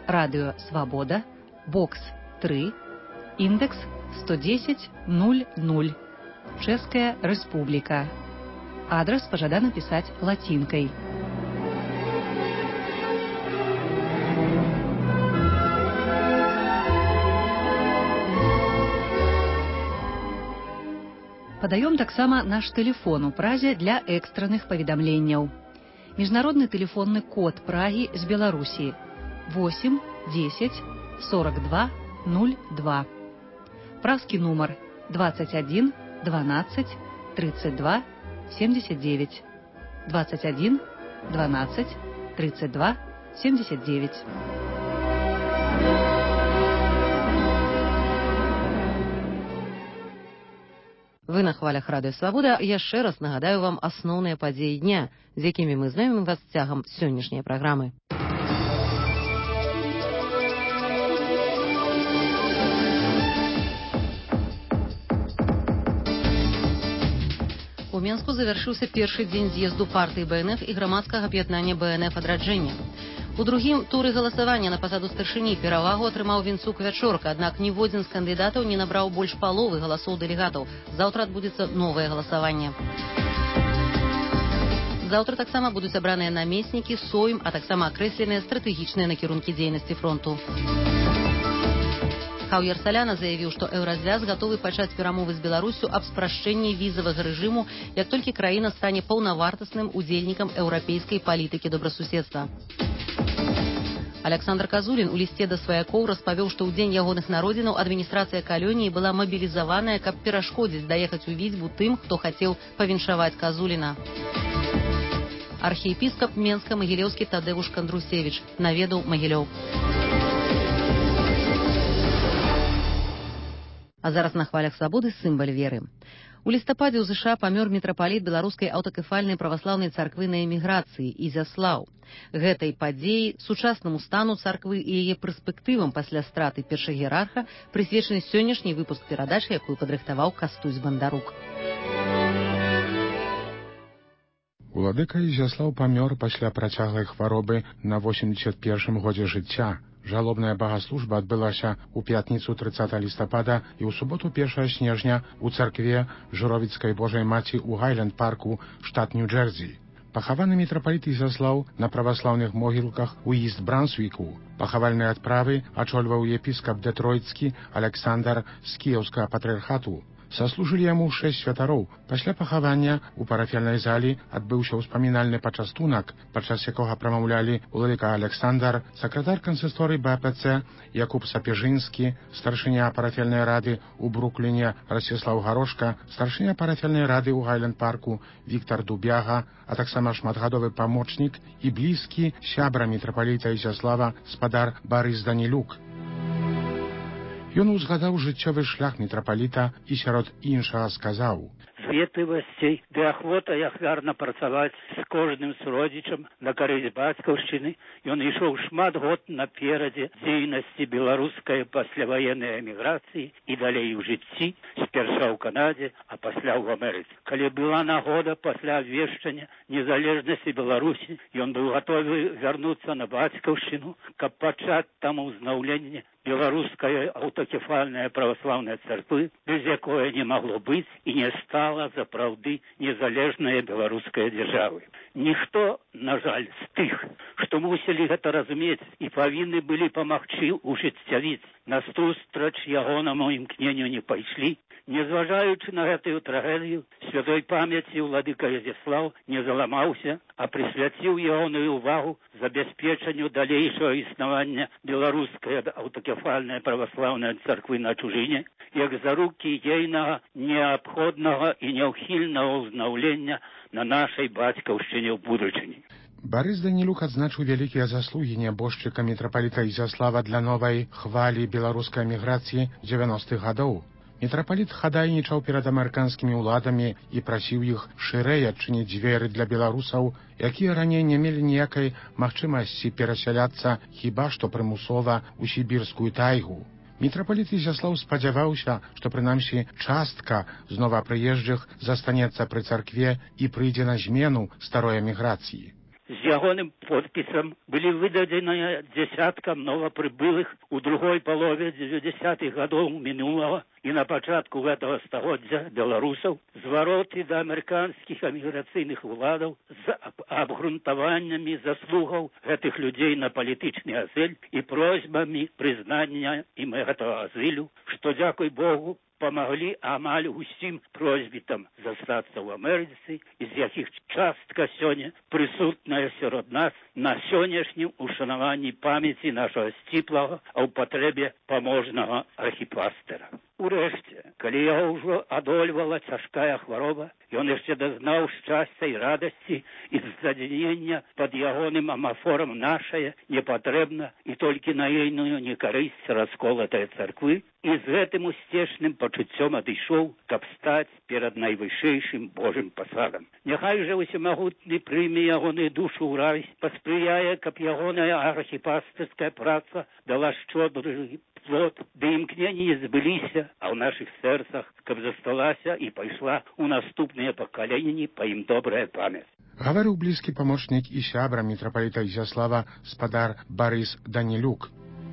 Радио Свобода, бокс 3, индекс 110 00, Чешская Республика. Адрес пожадано писать латинкой. Падаём таксама наш тэлефон у Празе для экстранных паведамленняў. Міжнародны тэлефонны код Прагі з Беларусі 8 10 42 02. Празкі нумар 21 12 32 79. 21 12 32 79. Вы на хвалях Радыё Свабода. Яшчэ раз нагадаю вам асноўныя падзеі дня, з якімі мы знаёмім вас цягам сённяшняй праграмы. У Менску завяршыўся першы дзень з'езду партыі БНФ і грамадскага аб'яднання БНФ адраджэння. У другім туры галасавання на пасаду старшыні перавагу атрымаў Вінцук Вячорка, аднак ніводзін з кандыдатаў не набраў больш паловы галасоў дэлегатаў. Заўтра адбудзецца новае галасаванне. Заўтра таксама будуць абраныя намеснікі, сойм, а таксама акрэсленыя стратэгічныя накірункі дзейнасці фронту. Хаўер Саляна заявіў, што Еўразвяз гатовы пачаць перамовы з Беларуссю аб спрашчэнні візавага рэжыму, як толькі краіна стане паўнавартасным удзельнікам еўрапейскай палітыкі добрасуседства. Александр Казулін у лісце да сваякоў распавёў, што ў дзень ягоных народзінаў адміністрацыя калоніі была мабілізаваная, каб перашкодзіць даехаць у Віцьбу тым, хто хацеў павіншаваць Казуліна. Архіепіскап Менска Магілёўскі Тадэвуш Кандрусевіч наведаў Магілёў. А зараз на хвалях свабоды сімвал веры. У лістападзе ў ЗША памёр мітрапаліт беларускай аўтакефальнай праваслаўнай царквы на эміграцыі Ізяслаў. Гэтай падзеі, сучаснаму стану царквы і яе перспектывам пасля страты першагіерарха прысвечаны сённяшні выпуск перадачы, якую падрыхтаваў Кастусь Бандарук. Уладыка Ізяслаў памёр пасля працяглай хваробы на 81 годзе жыцця. Жалобная багаслужба адбылася ў пятніцу 30 лістапада і ў суботу 1 снежня у царкве Жыровіцкай Божай Маці ў Гайленд-парку, штат Нью-Джерсі. Пахаваны мітрапаліт Ізяслаў на праваслаўных могілках у Іст-Брансвіку. Пахавальныя адправы ачольваў епіскап Дэтройцкі Александр з кіеўскага патрыархату. Саслужылі яму 6 святароў. Пасля пахавання ў парафіяльнай залі адбыўся ўспамінальны пачастунак, падчас якога прамаўлялі уладыка Александр, сакратар кансісторыі БПЦ Якуб Сапежынскі, старшыня парафіяльнай рады ў Брукліне Расціслаў Гарошка, старшыня парафіяльнай рады ў Гайленд-парку Віктар Дубяга, а таксама шматгадовы памочнік і блізкі сябра мітрапаліта Ізяслава спадар Барыс Данілюк. Ён узгадаў жыццёвы шлях мітрапаліта і сярод іншага сказаў: Ветлівасцей ды ахвотай ахвярна працаваць з кожным суродзічам на карысць бацькаўшчыны. Ён ішоў шмат год наперадзе дзейнасці беларускай пасляваеннай эміграцыі і далей у жыцці, спярша ў Канадзе, а пасля ў Амерыцы. Калі была нагода пасля абвешчання незалежнасці Беларусі, ён быў гатовы вярнуцца на бацькаўшчыну, каб пачаць там узнаўленне беларуская аўтакефальная праваслаўная царквы, без якой не магло быць і не стала запраўды незалежная беларуская дзяржавы. Ніхто, на жаль, з тых, што мусілі гэта разумець і павінны былі памагчы ужыццявіць, насустрач ягонаму імкненню не пайшлі. Незважаючы на гэтую трагедыю, святой памяці уладыка Ізяслаў не заламаўся, а прысвяціў ягоную ўвагу забяспечанню далейшага існавання беларускай аўтакефальнай праваслаўнай царквы на чужыне, як зарукі ейнага, неабходнага і няўхільнага ўзнаўлення на нашай бацькаўшчыне ў будучыні. Барыс Данілюк адзначыў вялікія заслугі нябожчыка мітрапаліта Ізяслава для новай хвалі беларускай эміграцыі 90-х гадоў. Мітрапаліт хадайнічаў перад амерыканскімі ўладамі і прасіў іх шырэй адчыніць дзверы для беларусаў, якія раней не мелі ніякай магчымасці перасяляцца хіба што прымусова ў сібірскую тайгу. Мітрапаліт Ізяслаў спадзяваўся, што прынамсі частка з новапрыезджых застанецца пры царкве і прыйдзе на змену старой эміграцыі. З ягоным подпісам былі выдадзеныя дзясяткам новапрыбылых у другой палове 90-х гадоў мінулага і на пачатку гэтага стагоддзя беларусаў звароты да амерыканскіх эміграцыйных уладаў з абгрунтаваннямі заслугаў гэтых людзей на палітычны азыль і просьбамі прызнання ім гэтага азылю, што, дзякуй Богу, памаглі амаль усім просьбітам застацца ў Амерыцы, з якіх частка сёння прысутная сярод нас на сённяшнім ушанаванні памяці нашага сціплага, а ў патрэбе паможнага архіпастыра. Урэшце, калі яго ўжо адольвала цяжкая хвароба, ён яшчэ дазнаў шчасця і радасці і задзянення пад ягоным амафорам нашае непатрэбна і толькі на ейную некарысць расколатая царквы, і з гэтым усцешным пачуццём адышоў, каб стаць перад найвышэйшым Божым пасадам. Няхай жа усемагутны прыме ягоную душу ў рай, паспрыяе, каб ягоная архіпастырская праца дала шчодры плод, ды імкненні збыліся, а ў нашых сэрцах, каб засталася і пайшла ў наступныя пакаленні па ім добрая памяць. Гаварыў блізкі памочнік і сябра мітрапаліта Ізяслава спадар Барыс Данілюк.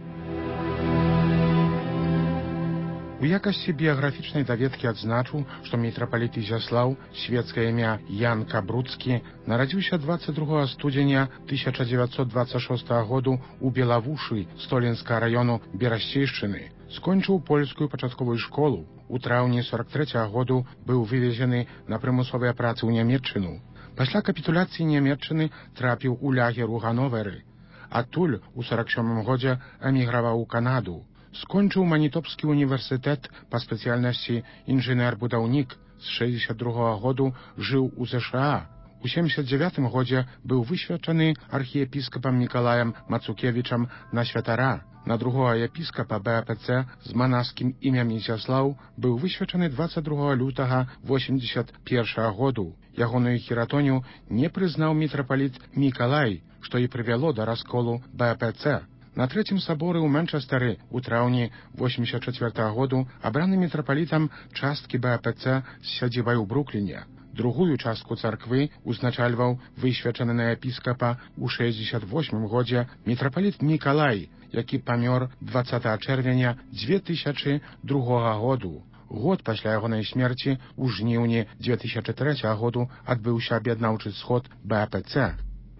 У якасці біяграфічнай даведкі адзначу, што мітрапаліт Ізяслаў, свецкае імя Ян Кабруцкі, нарадзіўся 22 студзеня 1926 году ў Белавушы Столінска раёну Берасцейшчыны. Скончыў польскую пачатковую школу. У траўні 43 году быў вывезены на прымусовыя працы ў Нямецчыну. Пасля капітуляцыі Нямецчыны трапіў у лагер у Гановеры. Адтуль у 47 годзе эміграваў у Канаду. Скончыў Манітопскі універсітэт па спецыяльнасці інжынер-будаўнік. З 62 году жыў у ЗША. У 79 годзе быў высвячаны архіепіскапам Мікалаем Мацукевічам на святара. На другого епіскапа БАПЦ з манаскім імем Ізяслаў быў высвячаны 22 лютага 81 году. Ягоную хіратонію не прызнаў мітрапаліт Мікалай, што і прывяло да расколу БАПЦ. На трэцім саборы ў Манчестары ў траўні 84 году абраны мітрапалітам часткі БАПЦ з сядзібай у Брукліне. Другую частку царквы узначальваў высвячаны на епіскапа ў 68 годзе мітрапаліт Мікалай, які памёр 20 чэрвеня 2002 году. Год пасля ягонай смерці ў жніўні 2003 году адбыўся аб'яднаўчы сход БАПЦ.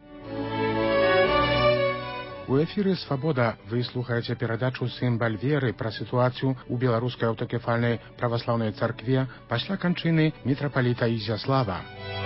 У эфіры «Свабода» вы слухаеце перадачу «Сімбаль веры» пра сітуацыю ў беларускай аўтакефальнай праваслаўнай царкве пасля канчыны мітрапаліта Ізяслава.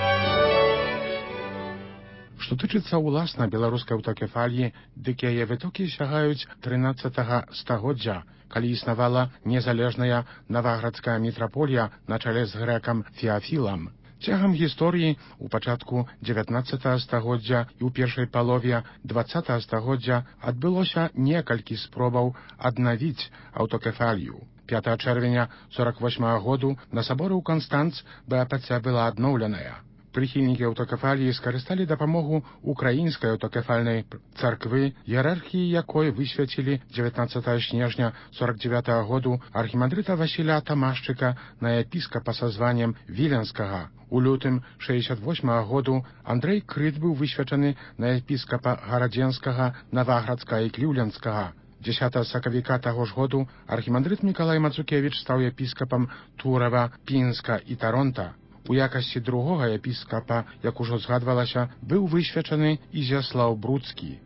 Што тычыцца ўласна беларускай аўтакефаліі, дык яе вытокі сягаюць 13 стагоддзя, калі існавала незалежная наваградская мітраполія на чале з грэкам Феафілам. Цягам гісторыі у пачатку 19 стагоддзя і ў першай палове 20 стагоддзя адбылося некалькі спробаў аднавіць аўтакефалію. 5 чэрвеня 48 году на саборы ў Канстанц БАПЦ была адноўленая. Прыхільнікі аўтакефаліі скарысталі дапамогу украінскай аўтакефальнай царквы, іерархіі якой высвяцілі 19 снежня 49 году архімандрыта Васіля Тамашчыка на епіскапа са званнем Віленскага. У лютым 68 году Андрэй Крыт быў высвячаны на епіскапа Гарадзенскага, Наваградскага і Кліўленскага. 10 сакавіка таго ж году архімандрыт Мікалай Мацукевіч стаў епіскапам Турава, Пінска і Таронта. У якасці другога епіскапа, як ужо згадвалася, быў высвячаны Ізяслаў Бруцкі.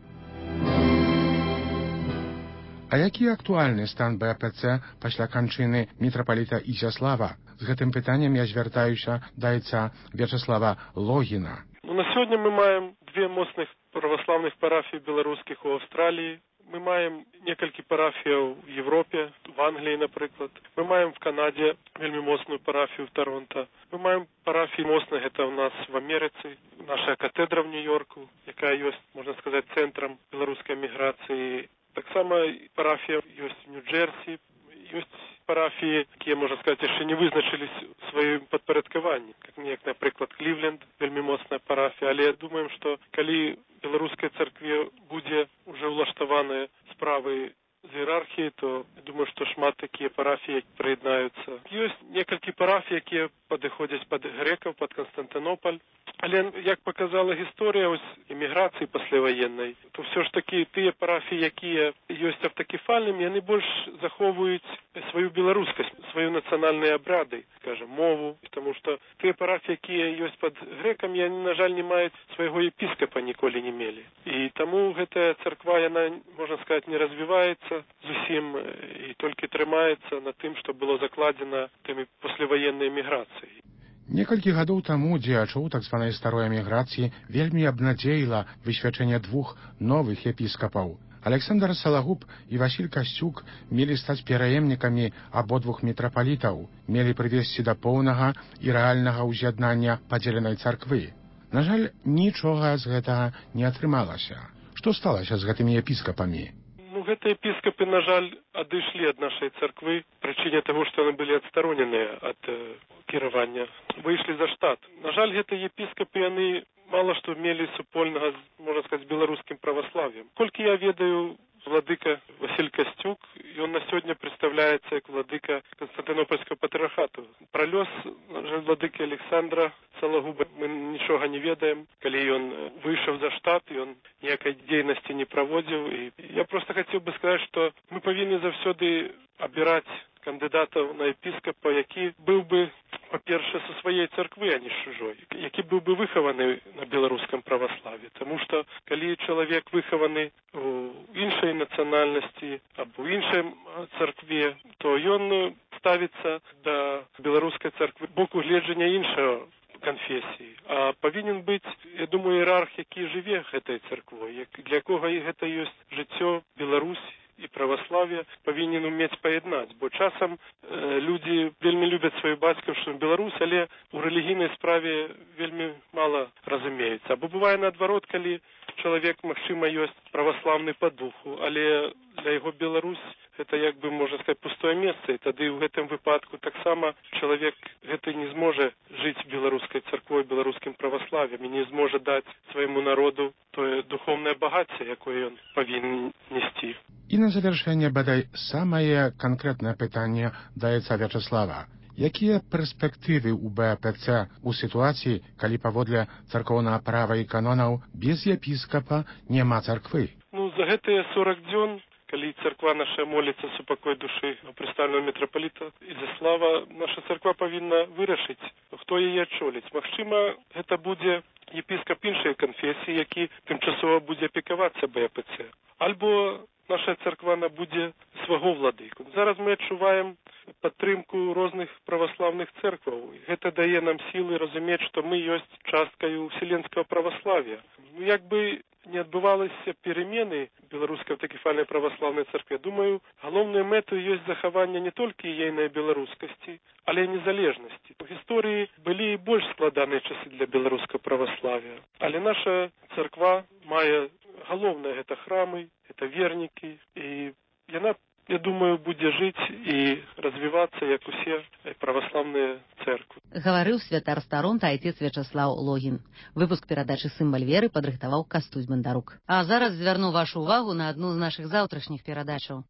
А які актуальны стан БАПЦ пасля канчыны мітрапаліта Ізяслава? З гэтым пытаннем я звяртаюся да айца Вячаслава Логіна. На сёння мы маем две моцных праваслаўных парафіі беларускіх у Аўстраліі. Мы маем некалькі парафіяў в Европе, в Англії, напрыклад. Мы маем в Канадзе вельмі моцную парафію в Торонто. Мы маем парафіі моцных, гэта ў нас в Амерыцы. Наша катедра в Нью-Йорку, якая ёсць, можна сказаць, цэнтрам беларускай міграцыі. Таксама парафія ёсць в Нью-Джерсі. Ёсць парафіі, якія, можна сказаць, яшчэ не вызначылись у сваім падпарадкаванні. Як, напрыклад, Клівленд, вельмі моцная парафія. Але думаем, што калі беларускай царкве будзе уже ўлаштаваныя справы з іерархіяй, то думаю, што шмат такія парафіі прыяднаюцца. Ёсць некалькі парафій, якія падыходзяць пад грэкаў, пад Канстантынополь. Але, як паказала гісторыя эміграцыі пасляваеннай, то все ж такі тыя парафіі, якія ёсць аўтакефальнымі, яны больш захоўваюць сваю беларускасць, сваю нацыянальныя абрады, скажем, мову, тому што тыя парафіі, якія ёсць пад грэкамі, яны, на жаль, не маюць свайго епіскапа, ніколі не мелі. І таму гэтая царква, яна, можна сказаць, не развіваецца зусім і толькі трымаецца на тым, што было закладзена тымі пасляваеннай эміграцыяй. Некалькі гадоў таму дзеячоў так званай старой эміграцыі вельмі абнадзеіла высвячэнне двух новых епіскапаў. Александр Салагуб і Васіль Касцюк мелі стаць пераемнікамі абодвух мітрапалітаў, мелі прывесці да поўнага і рэальнага ўз'яднання падзеленай царквы. На жаль, нічога з гэтага не атрымалася. Што сталася з гэтымі епіскапамі? Гэтыя епіскапы, на жаль, адышлі ад нашай царквы прычыне таго, што яны былі адстароненыя ад кіравання, выйшлі за штат. На жаль, гэтыя епіскапы, яны мала што мелі супольнага, можна сказаць, з беларускім праваслав'ем. Колькі я ведаю, владыка Васіль Касцюк, ён на сёння прадстаўляецца як владыка Канстантынопольскага патрыархату. Пра лёс владыкі Александра Салагуба мы нічога не ведаем. Калі ён выйшаў за штат, ён ніякай дзейнасці не праводзіў. І я проста хацеў бы сказаць, што мы павінны заўсёды абіраць кандыдатаў на епіскапа, які быў бы, па-першае, са сваёй царквы, а не з чужой, які быў бы выхаваны на беларускам праваславе. Таму што, калі чалавек выхаваны у іншай нацыянальнасці або іншай царкве, то ён ставіцца да беларускай царквы боку гледжання іншага канфесіі. А павінен быць, я думаю, іерарх, які жыве гэтай царквой, для якога і гэта ёсць жыццё Беларусі і праваславе, павінен умець паяднаць, бо часам людзі вельмі любяць сваю бацькаўшчыну Беларусь, але у рэлігійнай справе вельмі мала разумеюцца. Або бывае наадварот, калі чалавек, магчыма, ёсць праваслаўны па духу, але для яго Беларусь гэта, як бы, можна сказаць, пустое месца, і тады ў гэтым выпадку таксама чалавек гэты не зможа жыць беларускай царквой, беларускім праваславем і не зможа даць свайму народу тое духоўнае багацце, якое ён павінен несці. І на завяршэнне, бадай, самае канкрэтнае пытанне даецца Вячаслава. Якія перспектывы ў БПЦ у сітуацыі, калі паводле царкоўнага права і канонаў без епіскапа няма царквы? За гэтыя 40 дзён, калі царква наша моліцца супакой душы прадстаўленага мітрапаліта Ізяслава, наша царква павінна вырашыць, хто яе адчоліць. Магчыма, гэта будзе епіскап іншай канфесіі, які тымчасова будзе апекавацца БПЦ. Альбо наша царква набудзе свайго владыку. Зараз мы адчуваем падтрымку розных праваслаўных цэркваў. Гэта дае нам сілы разумець, што мы ёсць часткаю вселенскага праваславия. Як бы не адбывалася перемены беларускай аўтакефальнай праваслаўнай царкве, думаю, галоўнай мэтай ёсць захаванне не толькі ейнай беларускасці, але і незалежнасці. У гісторыі былі і больш складаныя часы для беларускага праваславия. Але наша царква мае галоўнае гэта храмы, это вернікі, і яна, я думаю, будзе жыць і развівацца, як усе праваслаўныя церквы. Гаварыў святар старонта айцец Вячаслаў Логін. Выпуск перадачы «Сымбаль веры» падрыхтаваў Кастусь Бандарук. А зараз звярну вашу увагу на адну з нашых заўтрашніх перадачаў.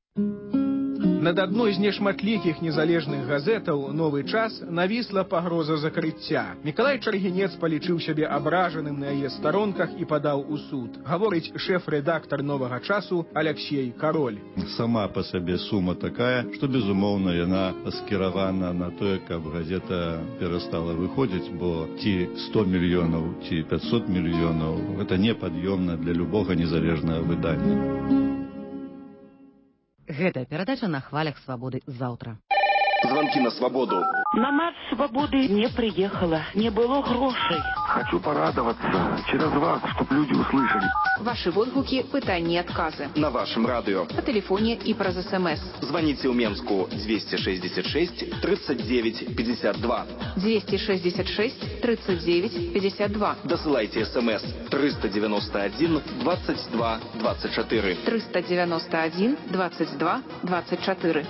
Над адной з нешматлікіх незалежных газетаў «Новы час» навісла пагроза закрыцця. Мікалай Чаргінец палічыў сябе абражаным на яе старонках і падаў у суд. Гаворыць шэф-рэдактар «Новага часу» Алексей Кароль. Сама па сабе сума такая, што, безумоўна, яна скіравана на тое, каб газета перастала выходзіць, бо ці 100 мільёнаў, ці 500 мільёнаў – гэта непад'ёмна для любога незалежнага выдання. Гэтая перадача на хвалях свабоды заўтра. Звонки на свободу. На марш свободы не приехала, не было грошей. Хочу порадоваться через вас, чтобы люди услышали. Ваши отгуки, пытания и отказы. На вашем радио. По телефоне и про СМС. Звоните в Менску 266 39 52. 266 39 52. Досылайте СМС 391 22 24. 391 22 24.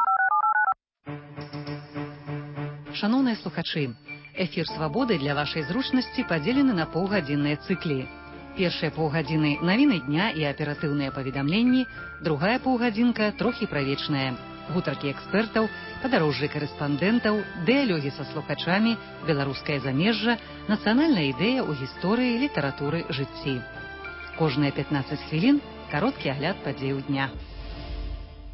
Шановныя слухачы, эфір «Свабоды» для вашай зручнасці падзелены на паўгадзінныя цыклі. Першыя паўгадзіны – навіны дня і аператыўныя паведамленні, другая паўгадзінка – трохі пра вечнае. гутаркі экспертаў, падарожжы карэспандэнтаў, дыялогі са слухачамі, беларускае замежжа, нацыянальная ідэя ў гісторыі, літаратуры, жыцці. Кожныя 15 хвілін кароткі агляд падзеяў дня.